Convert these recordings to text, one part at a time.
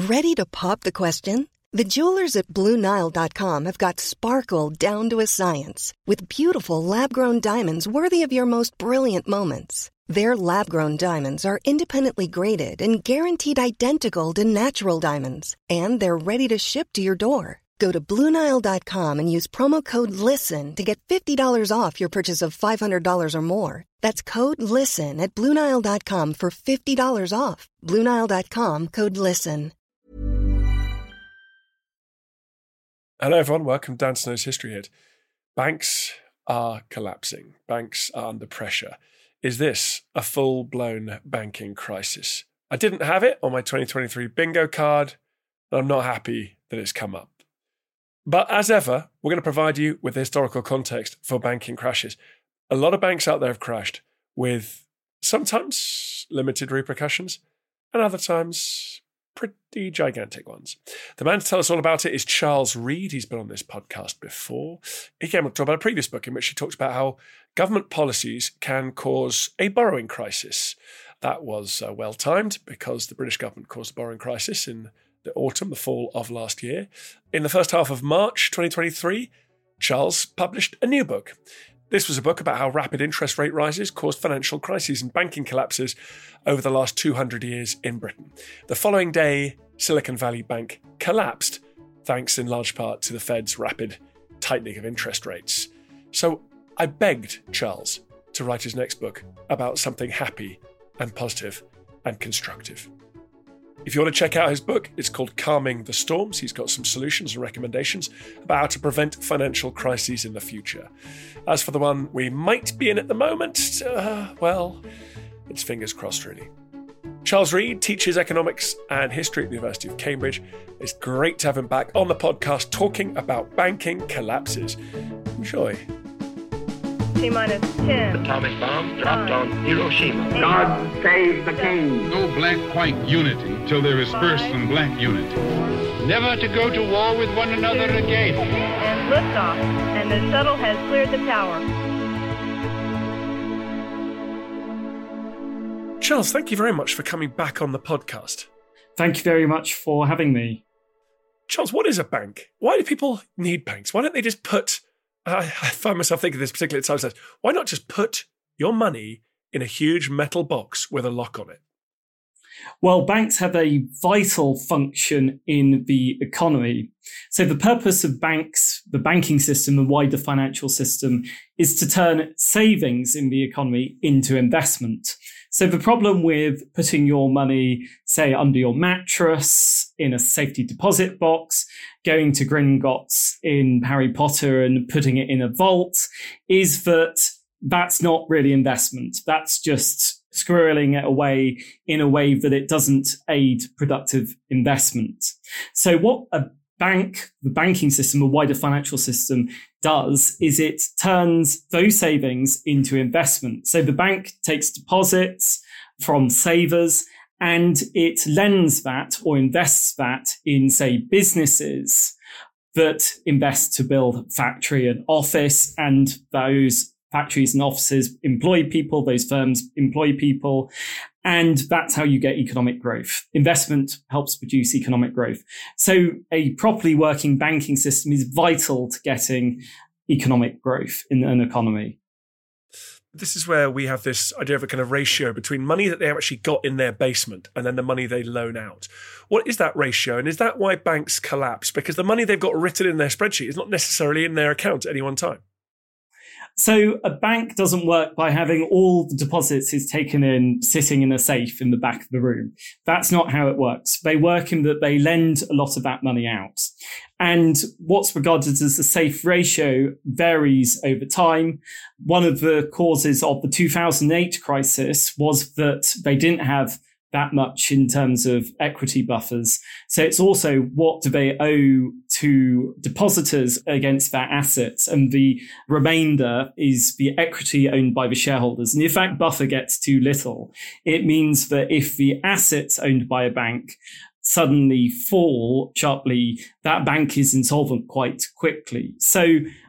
Ready to pop the question? The jewelers at BlueNile.com have got sparkle down to a science with beautiful lab-grown diamonds worthy of your most brilliant moments. Their lab-grown diamonds are independently graded and guaranteed identical to natural diamonds, and they're ready to ship to your door. Go to BlueNile.com and use promo code LISTEN to get $50 off your purchase of $500 or more. That's code LISTEN at BlueNile.com for $50 off. BlueNile.com, code LISTEN. Hello everyone, welcome to Dan Snow's History Hit. Banks are collapsing. Banks are under pressure. Is this a full-blown banking crisis? I didn't have it on my 2023 bingo card, and I'm not happy that it's come up. But as ever, we're going to provide you with the historical context for banking crashes. A lot of banks out there have crashed with sometimes limited repercussions and other times pretty gigantic ones. The man to tell us all about it is Charles Reade. He's been on this podcast before. He came to talk about a previous book in which he talked about how government policies can cause a borrowing crisis. That was well-timed because the British government caused a borrowing crisis in the fall of last year. In the first half of March 2023, Charles published a new book. This was a book about how rapid interest rate rises caused financial crises and banking collapses over the last 200 years in Britain. The following day, Silicon Valley Bank collapsed, thanks in large part to the Fed's rapid tightening of interest rates. So I begged Charles to write his next book about something happy and positive and constructive. If you want to check out his book, it's called Calming the Storms. He's got some solutions and recommendations about how to prevent financial crises in the future. As for the one we might be in at the moment, well, it's fingers crossed, really. Charles Reade teaches economics and history at the University of Cambridge. It's great to have him back on the podcast talking about banking collapses. Enjoy. T-minus 10. Atomic bomb dropped on Hiroshima. God save the king. No black-white unity till there is first some black unity. Never to go to war with one another again. And liftoff, and the shuttle has cleared the tower. Charles, thank you very much for coming back on the podcast. Thank you very much for having me. Charles, what is a bank? Why do people need banks? Why don't they just put... I find myself thinking this particularly at times, why not just put your money in a huge metal box with a lock on it? Well, banks have a vital function in the economy. So the purpose of banks, the banking system, the wider financial system, is to turn savings in the economy into investment. So the problem with putting your money, say, under your mattress, in a safety deposit box, going to Gringotts in Harry Potter and putting it in a vault, is that that's not really investment. That's just squirreling it away in a way that it doesn't aid productive investment. So what a bank, the banking system, a wider financial system does is it turns those savings into investment. So the bank takes deposits from savers and it lends that or invests that in, say, businesses that invest to build factory and office, and those factories and offices employ people, those firms employ people, and that's how you get economic growth. Investment helps produce economic growth. So a properly working banking system is vital to getting economic growth in an economy. This is where we have this idea of a kind of ratio between money that they actually got in their basement and then the money they loan out. What is that ratio? And is that why banks collapse? Because the money they've got written in their spreadsheet is not necessarily in their account at any one time. So a bank doesn't work by having all the deposits it's taken in sitting in a safe in the back of the room. That's not how it works. They work in that they lend a lot of that money out. And what's regarded as a safe ratio varies over time. One of the causes of the 2008 crisis was that they didn't have that much in terms of equity buffers. So it's also what do they owe to depositors against their assets, and the remainder is the equity owned by the shareholders. And if that buffer gets too little, it means that if the assets owned by a bank suddenly fall sharply, that bank is insolvent quite quickly. So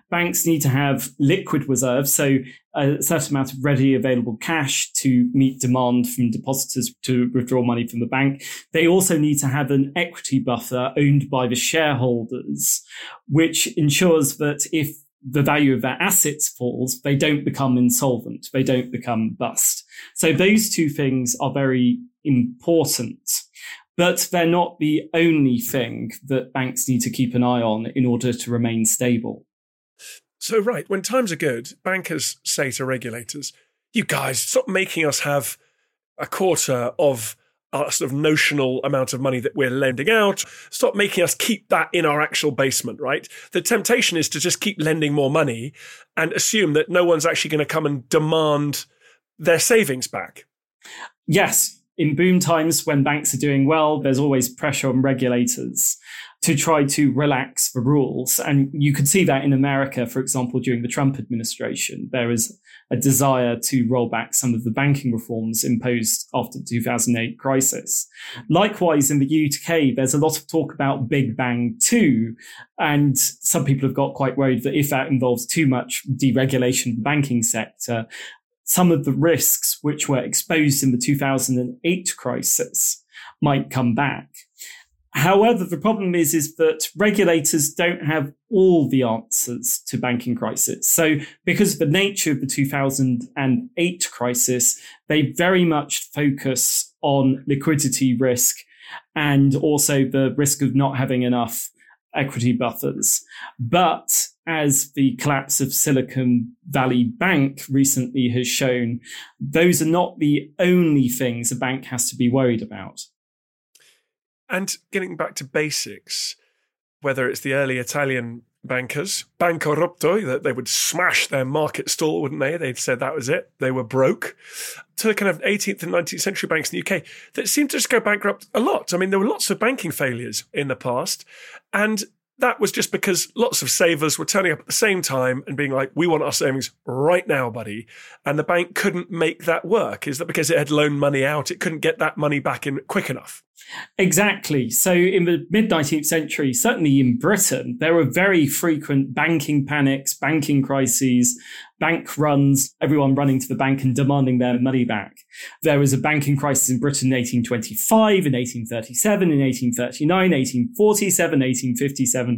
banks need to have liquid reserves, so a certain amount of readily available cash to meet demand from depositors to withdraw money from the bank. They also need to have an equity buffer owned by the shareholders, which ensures that if the value of their assets falls, they don't become insolvent, they don't become bust. So those two things are very important, but they're not the only thing that banks need to keep an eye on in order to remain stable. So, right, when times are good, bankers say to regulators, you guys, stop making us have a quarter of our sort of notional amount of money that we're lending out. Stop making us keep that in our actual basement, right? The temptation is to just keep lending more money and assume that no one's actually going to come and demand their savings back. Yes, in boom times when banks are doing well, there's always pressure on regulators to try to relax the rules. And you could see that in America, for example, during the Trump administration. There is a desire to roll back some of the banking reforms imposed after the 2008 crisis. Likewise, in the UK, there's a lot of talk about Big Bang 2. And some people have got quite worried that if that involves too much deregulation of the banking sector, some of the risks which were exposed in the 2008 crisis might come back. However, the problem is that regulators don't have all the answers to banking crisis. So because of the nature of the 2008 crisis, they very much focus on liquidity risk and also the risk of not having enough equity buffers. But as the collapse of Silicon Valley Bank recently has shown, those are not the only things a bank has to be worried about. And getting back to basics, whether it's the early Italian bankers, Banco Rotto, that they would smash their market stall, wouldn't they? They'd said that was it. They were broke. To the kind of 18th and 19th century banks in the UK that seemed to just go bankrupt a lot. I mean, there were lots of banking failures in the past. And that was just because lots of savers were turning up at the same time and being like, we want our savings right now, buddy. And the bank couldn't make that work. Is that because it had loaned money out? It couldn't get that money back in quick enough? Exactly. So in the mid-19th century, certainly in Britain, there were very frequent banking panics, banking crises, bank runs, everyone running to the bank and demanding their money back. There was a banking crisis in Britain in 1825, in 1837, in 1839, 1847, 1857,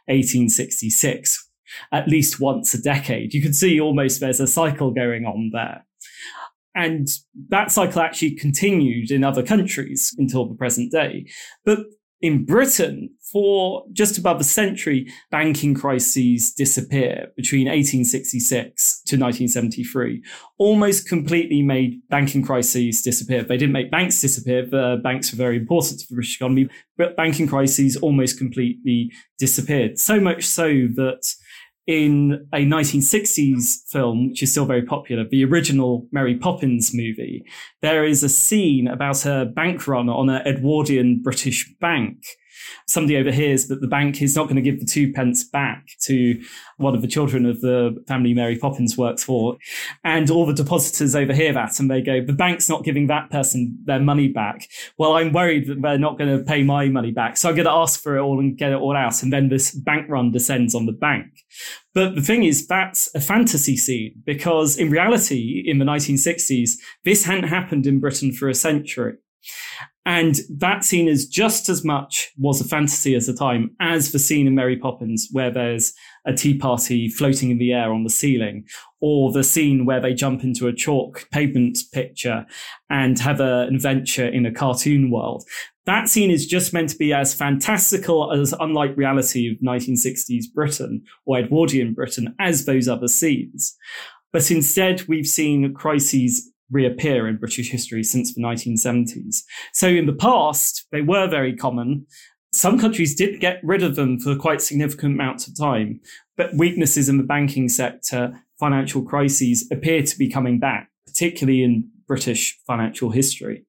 1866. At least once a decade. You can see almost there's a cycle going on there. And that cycle actually continued in other countries until the present day. But in Britain, for just above a century, banking crises disappear between 1866 to 1973. Almost completely made banking crises disappear. They didn't make banks disappear. The banks were very important to the British economy, but banking crises almost completely disappeared. So much so that in a 1960s film, which is still very popular, the original Mary Poppins movie, there is a scene about a bank run on an Edwardian British bank. Somebody overhears that the bank is not going to give the 2 pence back to one of the children of the family Mary Poppins works for. And all the depositors overhear that and they go, the bank's not giving that person their money back. Well, I'm worried that they're not going to pay my money back. So I'm going to ask for it all and get it all out. And then this bank run descends on the bank. But the thing is, that's a fantasy scene because in reality, in the 1960s, this hadn't happened in Britain for a century. And that scene is just as much was a fantasy at the time as the scene in Mary Poppins where there's a tea party floating in the air on the ceiling, or the scene where they jump into a chalk pavement picture and have an adventure in a cartoon world. That scene is just meant to be as fantastical as unlike reality of 1960s Britain or Edwardian Britain as those other scenes. But instead, we've seen crises reappear in British history since the 1970s. So in the past, they were very common. Some countries did get rid of them for quite significant amounts of time, but weaknesses in the banking sector, financial crises appear to be coming back, particularly in British financial history.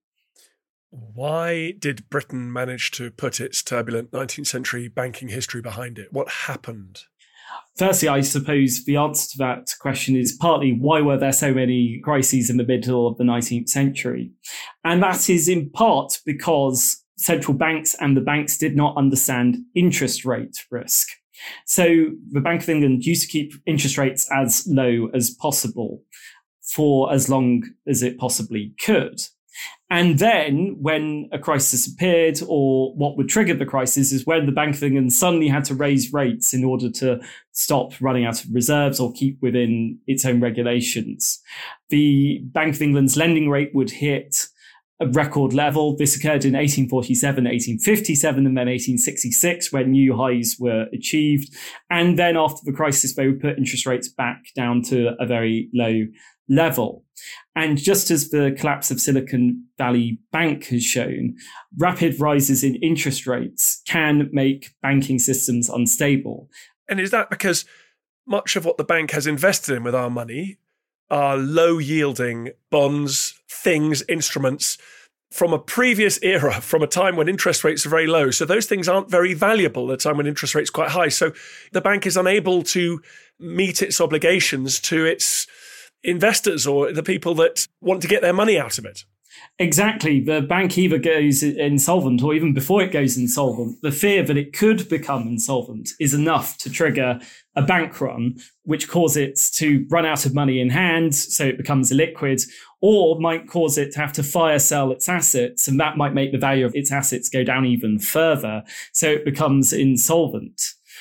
Why did Britain manage to put its turbulent 19th century banking history behind it? What happened? Firstly, I suppose the answer to that question is partly why were there so many crises in the middle of the 19th century? And that is in part because central banks and the banks did not understand interest rate risk. So the Bank of England used to keep interest rates as low as possible for as long as it possibly could. And then when a crisis appeared, or what would trigger the crisis, is when the Bank of England suddenly had to raise rates in order to stop running out of reserves or keep within its own regulations. The Bank of England's lending rate would hit a record level. This occurred in 1847, 1857, and then 1866 when new highs were achieved. And then after the crisis, they would put interest rates back down to a very low level. And just as the collapse of Silicon Valley Bank has shown, rapid rises in interest rates can make banking systems unstable. And is that because much of what the bank has invested in with our money are low-yielding bonds, things, instruments from a previous era, from a time when interest rates are very low. So those things aren't very valuable at a time when interest rates are quite high. So the bank is unable to meet its obligations to its investors or the people that want to get their money out of it. Exactly. The bank either goes insolvent, or even before it goes insolvent, the fear that it could become insolvent is enough to trigger a bank run, which causes it to run out of money in hand, so it becomes illiquid, or might cause it to have to fire sell its assets, and that might make the value of its assets go down even further, so it becomes insolvent.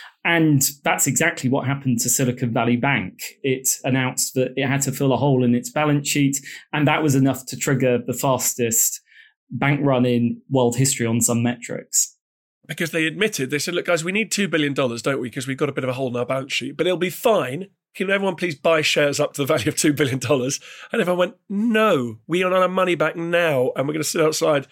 And that's exactly what happened to Silicon Valley Bank. It announced that it had to fill a hole in its balance sheet, and that was enough to trigger the fastest bank run in world history on some metrics. Because they admitted, they said, look, guys, we need $2 billion, don't we? Because we've got a bit of a hole in our balance sheet, but it'll be fine. Can everyone please buy shares up to the value of $2 billion? And everyone went, no, we want our money back now, and we're going to sit outside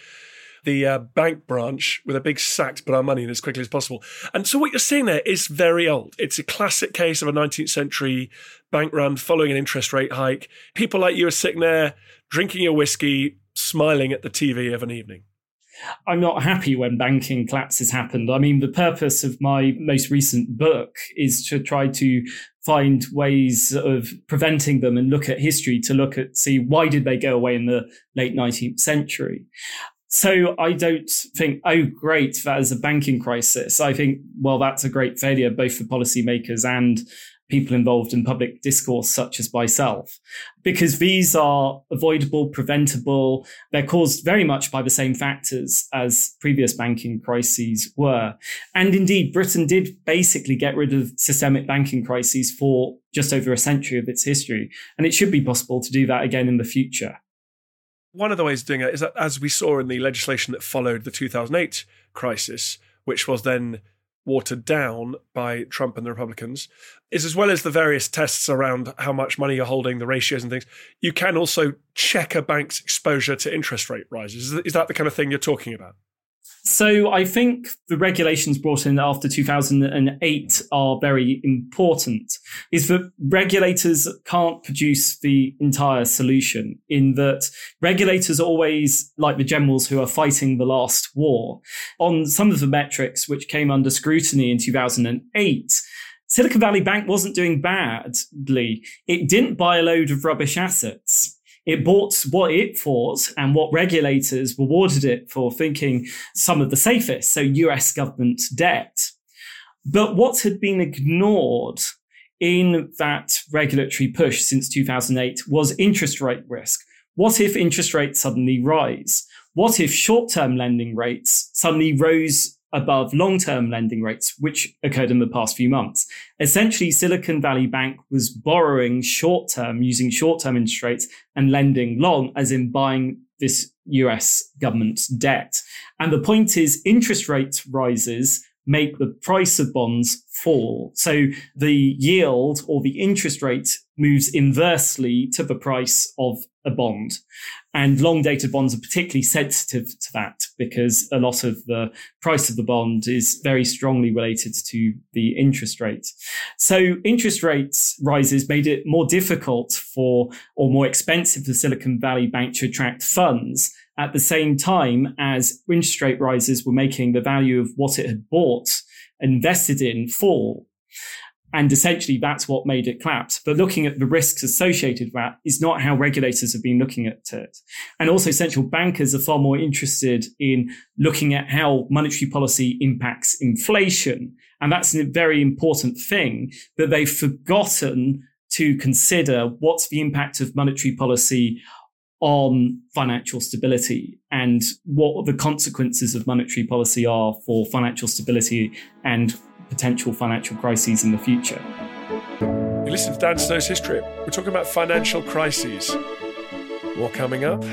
the bank branch with a big sack to put our money in as quickly as possible. And so what you're seeing there is very old. It's a classic case of a 19th century bank run following an interest rate hike. People like you are sitting there drinking your whiskey, smiling at the TV of an evening. I'm not happy when banking collapses happened. I mean, the purpose of my most recent book is to try to find ways of preventing them and look at history to see why did they go away in the late 19th century. So I don't think, oh, great, that is a banking crisis. I think, well, that's a great failure, both for policymakers and people involved in public discourse, such as myself, because these are avoidable, preventable. They're caused very much by the same factors as previous banking crises were. And indeed, Britain did basically get rid of systemic banking crises for just over a century of its history. And it should be possible to do that again in the future. One of the ways of doing it is that, as we saw in the legislation that followed the 2008 crisis, which was then watered down by Trump and the Republicans, is as well as the various tests around how much money you're holding, the ratios and things, you can also check a bank's exposure to interest rate rises. Is that the kind of thing you're talking about? So I think the regulations brought in after 2008 are very important, is that regulators can't produce the entire solution, in that regulators are always like the generals who are fighting the last war. On some of the metrics which came under scrutiny in 2008, Silicon Valley Bank wasn't doing badly. It didn't buy a load of rubbish assets. It bought what it thought and what regulators rewarded it for thinking some of the safest, so US government debt. But what had been ignored in that regulatory push since 2008 was interest rate risk. What if interest rates suddenly rise? What if short-term lending rates suddenly rose above long-term lending rates, which occurred in the past few months? Essentially, Silicon Valley Bank was borrowing short-term, using short-term interest rates and lending long, as in buying this US government debt. And the point is, interest rate rises make the price of bonds fall. So the yield or the interest rate moves inversely to the price of a bond. And long-dated bonds are particularly sensitive to that because a lot of the price of the bond is very strongly related to the interest rate. So interest rates rises made it more difficult or more expensive for Silicon Valley Bank to attract funds, at the same time as interest rate rises were making the value of what it had bought, invested in, fall. And essentially, that's what made it collapse. But looking at the risks associated with that is not how regulators have been looking at it. And also, central bankers are far more interested in looking at how monetary policy impacts inflation. And that's a very important thing, but they've forgotten to consider what's the impact of monetary policy on financial stability and what the consequences of monetary policy are for financial stability and potential financial crises in the future. You listen to Dan Snow's History. We're talking about financial crises. More coming up.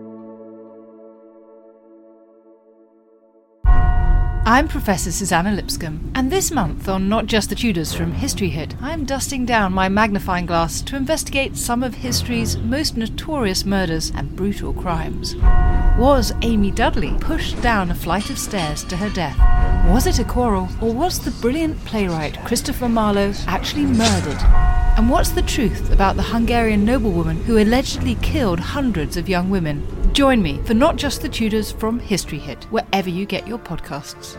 I'm Professor Susanna Lipscomb, and this month on Not Just the Tudors from History Hit, I'm dusting down my magnifying glass to investigate some of history's most notorious murders and brutal crimes. Was Amy Dudley pushed down a flight of stairs to her death? Was it a quarrel, or was the brilliant playwright Christopher Marlowe actually murdered? And what's the truth about the Hungarian noblewoman who allegedly killed hundreds of young women? Join me for Not Just the Tudors from History Hit, wherever you get your podcasts.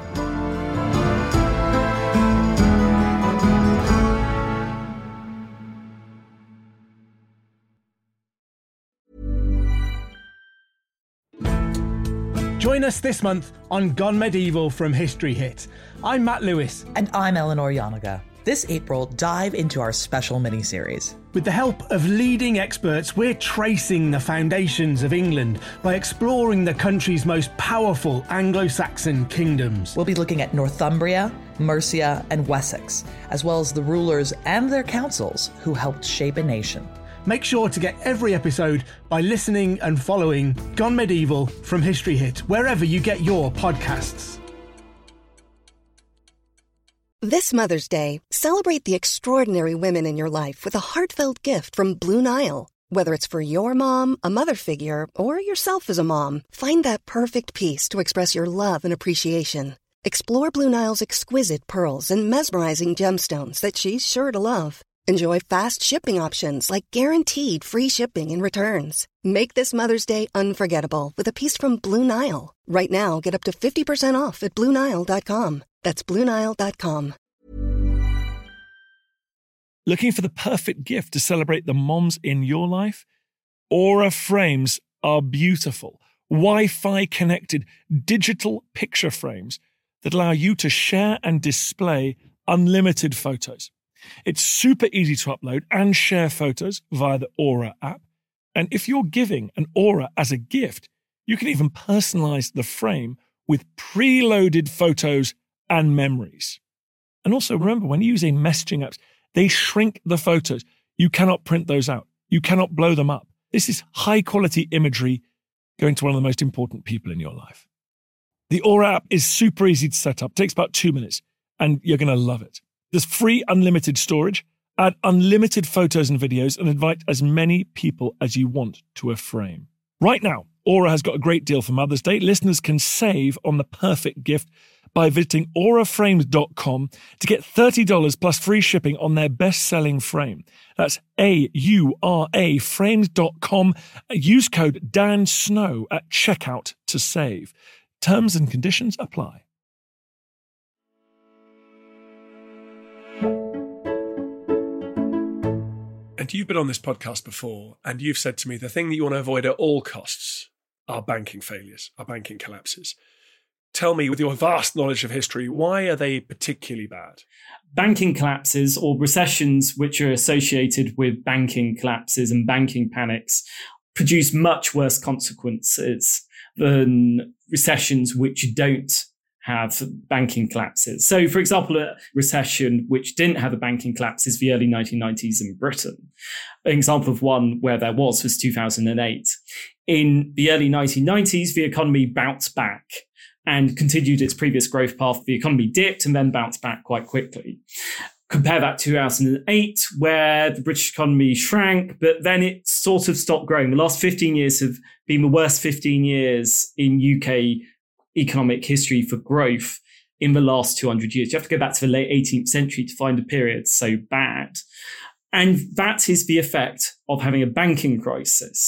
Join us this month on Gone Medieval from History Hit. I'm Matt Lewis. And I'm Eleanor Yanaga. This April, dive into our special mini-series. With the help of leading experts, we're tracing the foundations of England by exploring the country's most powerful Anglo-Saxon kingdoms. We'll be looking at Northumbria, Mercia, and Wessex, as well as the rulers and their councils who helped shape a nation. Make sure to get every episode by listening and following Gone Medieval from History Hit, wherever you get your podcasts. This Mother's Day, celebrate the extraordinary women in your life with a heartfelt gift from Blue Nile. Whether it's for your mom, a mother figure, or yourself as a mom, find that perfect piece to express your love and appreciation. Explore Blue Nile's exquisite pearls and mesmerizing gemstones that she's sure to love. Enjoy fast shipping options like guaranteed free shipping and returns. Make this Mother's Day unforgettable with a piece from Blue Nile. Right now, get up to 50% off at BlueNile.com. That's BlueNile.com. Looking for the perfect gift to celebrate the moms in your life? Aura frames are beautiful, Wi-Fi connected digital picture frames that allow you to share and display unlimited photos. It's super easy to upload and share photos via the Aura app. And if you're giving an Aura as a gift, you can even personalize the frame with preloaded photos and memories. And also remember, when using messaging apps, they shrink the photos. You cannot print those out. You cannot blow them up. This is high quality imagery going to one of the most important people in your life. The Aura app is super easy to set up. It takes about 2 minutes and you're going to love it. There's free unlimited storage, add unlimited photos and videos, and invite as many people as you want to a frame. Right now, Aura has got a great deal for Mother's Day. Listeners can save on the perfect gift by visiting auraframes.com to get $30 plus free shipping on their best-selling frame. That's AURA frames.com. Use code DANSNOW at checkout to save. Terms and conditions apply. And you've been on this podcast before, and you've said to me the thing that you want to avoid at all costs are banking failures, are banking collapses. Tell me, with your vast knowledge of history, why are they particularly bad? Banking collapses or recessions which are associated with banking collapses and banking panics produce much worse consequences than recessions which don't have banking collapses. So, for example, a recession which didn't have a banking collapse is the early 1990s in Britain. An example of one where there was 2008. In the early 1990s, the economy bounced back and continued its previous growth path. The economy dipped and then bounced back quite quickly. Compare that to 2008, where the British economy shrank, but then it sort of stopped growing. The last 15 years have been the worst 15 years in UK economic history for growth in the last 200 years. You have to go back to the late 18th century to find a period so bad. And that is the effect of having a banking crisis.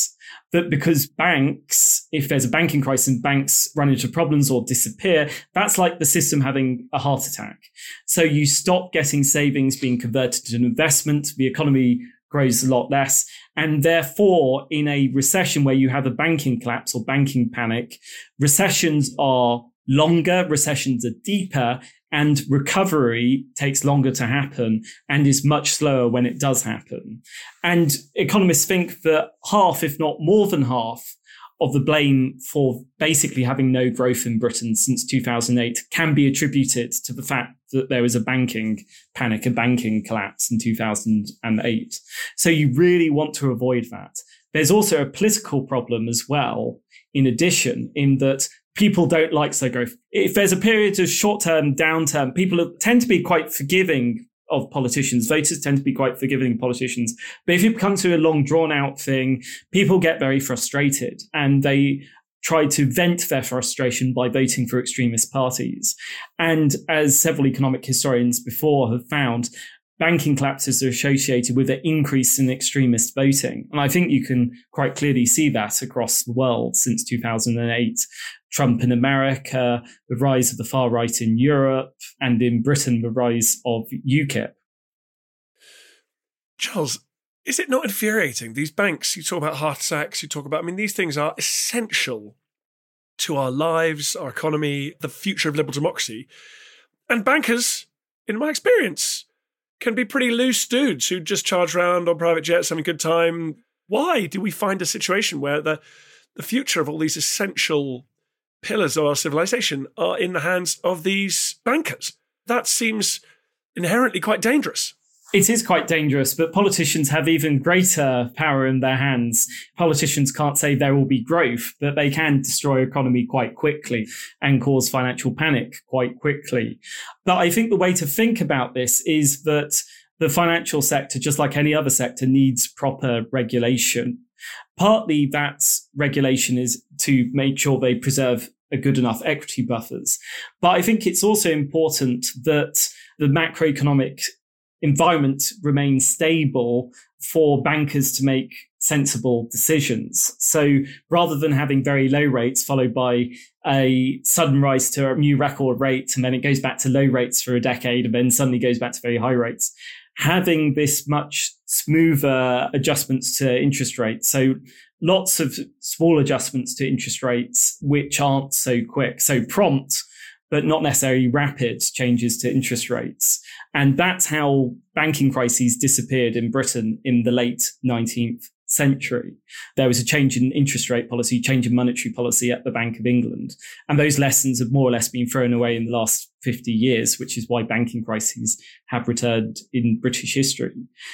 that because banks, if there's a banking crisis and banks run into problems or disappear, that's like the system having a heart attack. So you stop getting savings being converted to an investment, the economy grows a lot less. And therefore, in a recession where you have a banking collapse or banking panic, recessions are longer, recessions are deeper, and recovery takes longer to happen and is much slower when it does happen. And economists think that half, if not more than half, of the blame for basically having no growth in Britain since 2008 can be attributed to the fact that there was a banking panic, a banking collapse in 2008. So you really want to avoid that. There's also a political problem as well, in addition, in that people don't like slow growth. If there's a period of short-term downturn, people tend to be quite forgiving of politicians. Voters tend to be quite forgiving of politicians. But if it comes to a long, drawn-out thing, people get very frustrated and they try to vent their frustration by voting for extremist parties. And as several economic historians before have found, banking collapses are associated with an increase in extremist voting. And I think you can quite clearly see that across the world since 2008. Trump in America, the rise of the far right in Europe, and in Britain, the rise of UKIP. Charles, is it not infuriating? These banks, you talk about heart attacks, these things are essential to our lives, our economy, the future of liberal democracy. And bankers, in my experience, can be pretty loose dudes who just charge around on private jets, having a good time. Why do we find a situation where the future of all these essential pillars of our civilization are in the hands of these bankers? That seems inherently quite dangerous. It is quite dangerous, but politicians have even greater power in their hands. Politicians can't say there will be growth, but they can destroy economy quite quickly and cause financial panic quite quickly. But I think the way to think about this is that the financial sector, just like any other sector, needs proper regulation. Partly that regulation is to make sure they preserve a good enough equity buffers. But I think it's also important that the macroeconomic environment remains stable for bankers to make sensible decisions. So rather than having very low rates followed by a sudden rise to a new record rate, and then it goes back to low rates for a decade and then suddenly goes back to very high rates, having this much smoother adjustments to interest rates. So lots of small adjustments to interest rates, which aren't so quick, so prompt, but not necessarily rapid changes to interest rates. And that's how banking crises disappeared in Britain in the late 19th century. There was a change in interest rate policy, change in monetary policy at the Bank of England. And those lessons have more or less been thrown away in the last 50 years, which is why banking crises have returned in British history.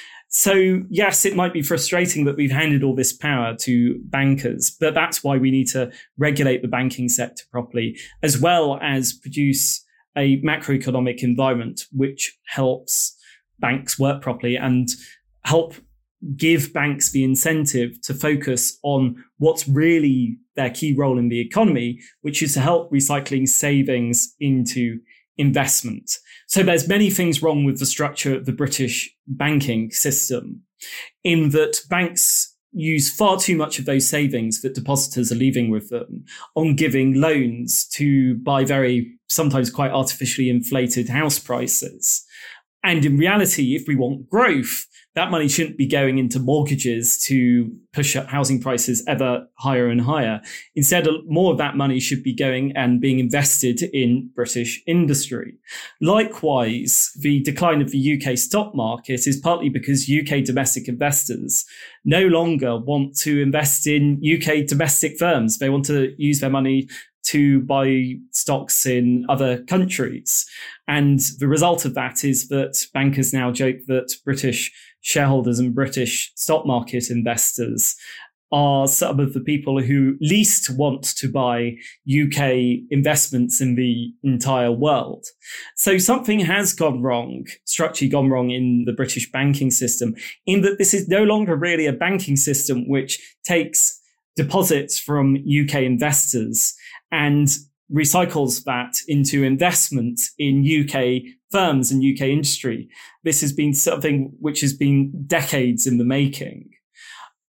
So yes, it might be frustrating that we've handed all this power to bankers, but that's why we need to regulate the banking sector properly, as well as produce a macroeconomic environment which helps banks work properly and help give banks the incentive to focus on what's really their key role in the economy, which is to help recycling savings into investment. So there's many things wrong with the structure of the British banking system, in that banks use far too much of those savings that depositors are leaving with them on giving loans to buy very, sometimes quite artificially inflated house prices. And in reality, if we want growth, that money shouldn't be going into mortgages to push up housing prices ever higher and higher. Instead, more of that money should be going and being invested in British industry. Likewise, the decline of the UK stock market is partly because UK domestic investors no longer want to invest in UK domestic firms. They want to use their money to buy stocks in other countries. And the result of that is that bankers now joke that British shareholders and British stock market investors are some of the people who least want to buy UK investments in the entire world. So something has gone wrong, structurally gone wrong in the British banking system, in that this is no longer really a banking system which takes deposits from UK investors and recycles that into investment in UK firms and UK industry. This has been something which has been decades in the making.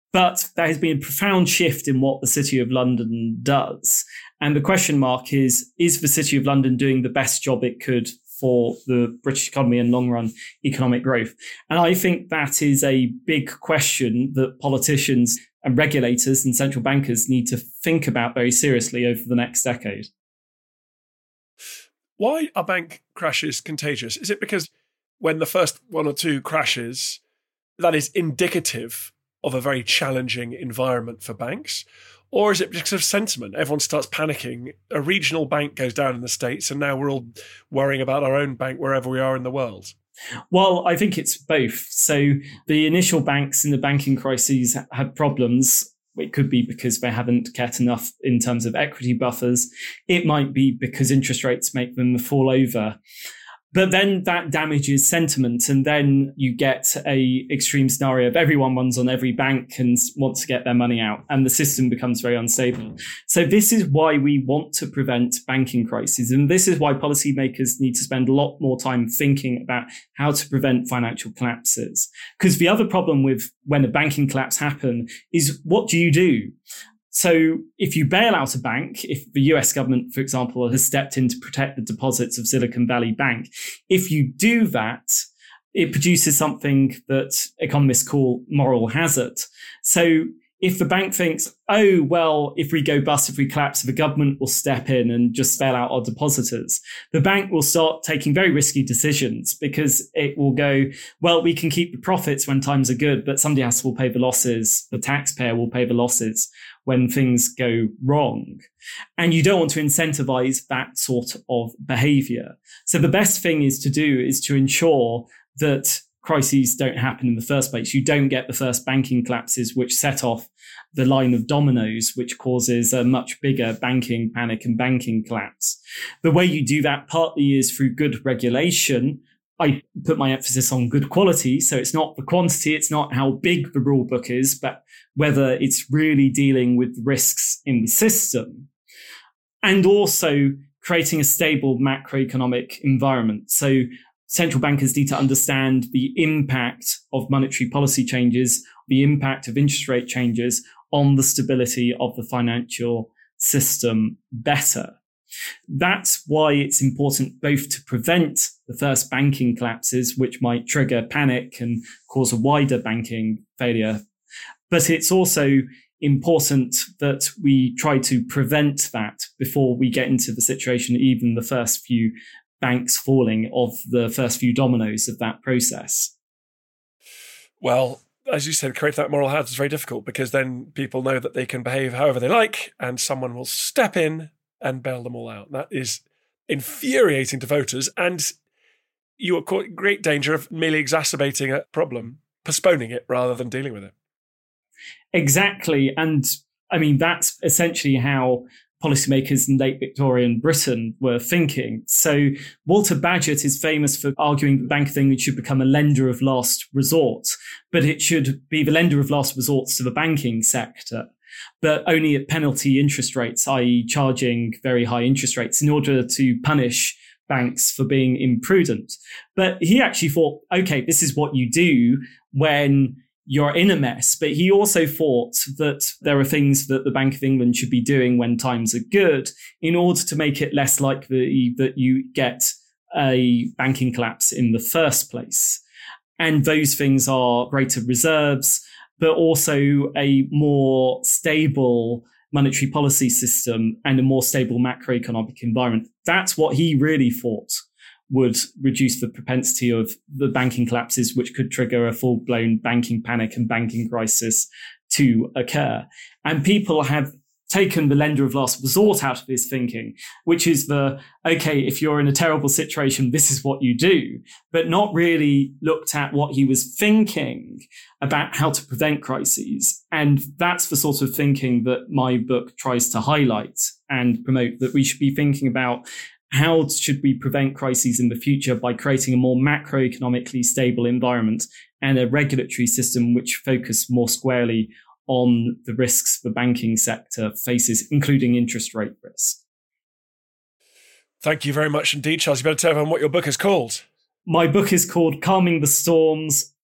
But there has been a profound shift in what the City of London does. And the question mark is the City of London doing the best job it could for the British economy and long-run economic growth? And I think that is a big question that politicians and regulators and central bankers need to think about very seriously over the next decade. Why are bank crashes contagious? Is it because when the first one or two crashes, that is indicative of a very challenging environment for banks? Or is it because of sentiment? Everyone starts panicking. A regional bank goes down in the States, and now we're all worrying about our own bank wherever we are in the world. Well, I think it's both. So the initial banks in the banking crises had problems. It could be because they haven't kept enough in terms of equity buffers. It might be because interest rates make them fall over. But then that damages sentiment, and then you get a extreme scenario of everyone runs on every bank and wants to get their money out, and the system becomes very unstable. So this is why we want to prevent banking crises, and this is why policymakers need to spend a lot more time thinking about how to prevent financial collapses. Because the other problem with when a banking collapse happens is, what do you do? So if you bail out a bank, if the US government, for example, has stepped in to protect the deposits of Silicon Valley Bank, if you do that, it produces something that economists call moral hazard. So if the bank thinks, oh, well, if we go bust, if we collapse, the government will step in and just bail out our depositors, the bank will start taking very risky decisions, because it will go, well, we can keep the profits when times are good, but somebody else will pay the losses. The taxpayer will pay the losses when things go wrong. And you don't want to incentivize that sort of behavior. So the best thing is to ensure that crises don't happen in the first place. You don't get the first banking collapses, which set off the line of dominoes, which causes a much bigger banking panic and banking collapse. The way you do that partly is through good regulation. I put my emphasis on good quality. So it's not the quantity, it's not how big the rule book is, but whether it's really dealing with risks in the system. And also creating a stable macroeconomic environment. So central bankers need to understand the impact of monetary policy changes, the impact of interest rate changes on the stability of the financial system better. That's why it's important both to prevent the first banking collapses, which might trigger panic and cause a wider banking failure. But it's also important that we try to prevent that before we get into the situation, even the first few banks falling, of the first few dominoes of that process. Well, as you said, creating that moral hazard is very difficult, because then people know that they can behave however they like and someone will step in and bail them all out. That is infuriating to voters, and you are caught in great danger of merely exacerbating a problem, postponing it rather than dealing with it. Exactly. And I mean, that's essentially how policymakers in late Victorian Britain were thinking. So Walter Bagehot is famous for arguing that the Bank of England should become a lender of last resort, but it should be the lender of last resort to the banking sector, but only at penalty interest rates, i.e. charging very high interest rates in order to punish banks for being imprudent. But he actually thought, okay, this is what you do when you're in a mess. But he also thought that there are things that the Bank of England should be doing when times are good in order to make it less likely that you get a banking collapse in the first place. And those things are greater reserves, but also a more stable monetary policy system and a more stable macroeconomic environment. That's what he really thought would reduce the propensity of the banking collapses, which could trigger a full-blown banking panic and banking crisis to occur. And people have taken the lender of last resort out of his thinking, which is okay, if you're in a terrible situation, this is what you do, but not really looked at what he was thinking about how to prevent crises. And that's the sort of thinking that my book tries to highlight and promote, that we should be thinking about how should we prevent crises in the future by creating a more macroeconomically stable environment and a regulatory system which focus more squarely on the risks the banking sector faces, including interest rate risk. Thank you very much indeed, Charles. You better tell everyone what your book is called. My book is called Calming the Storms,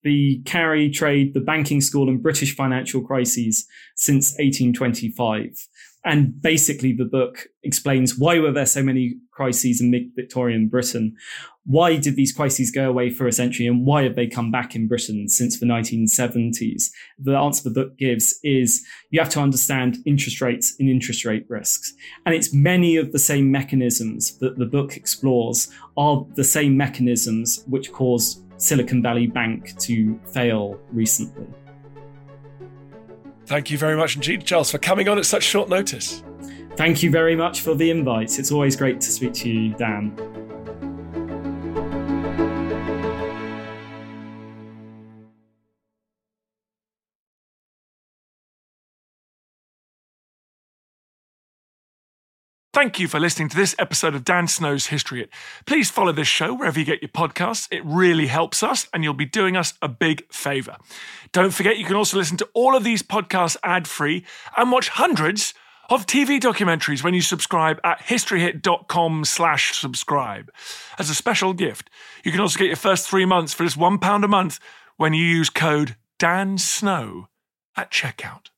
the carry trade, the banking school and British financial crises since 1825. And basically the book explains why were there so many crises in mid-Victorian Britain? Why did these crises go away for a century and why have they come back in Britain since the 1970s? The answer the book gives is you have to understand interest rates and interest rate risks. And it's many of the same mechanisms that the book explores are the same mechanisms which caused Silicon Valley Bank to fail recently. Thank you very much indeed, Charles, for coming on at such short notice. Thank you very much for the invite. It's always great to speak to you, Dan. Thank you for listening to this episode of Dan Snow's History Hit. Please follow this show wherever you get your podcasts. It really helps us and you'll be doing us a big favour. Don't forget you can also listen to all of these podcasts ad-free and watch hundreds of TV documentaries when you subscribe at historyhit.com/subscribe. As a special gift, you can also get your first 3 months for just £1 a month when you use code DANSNOW at checkout.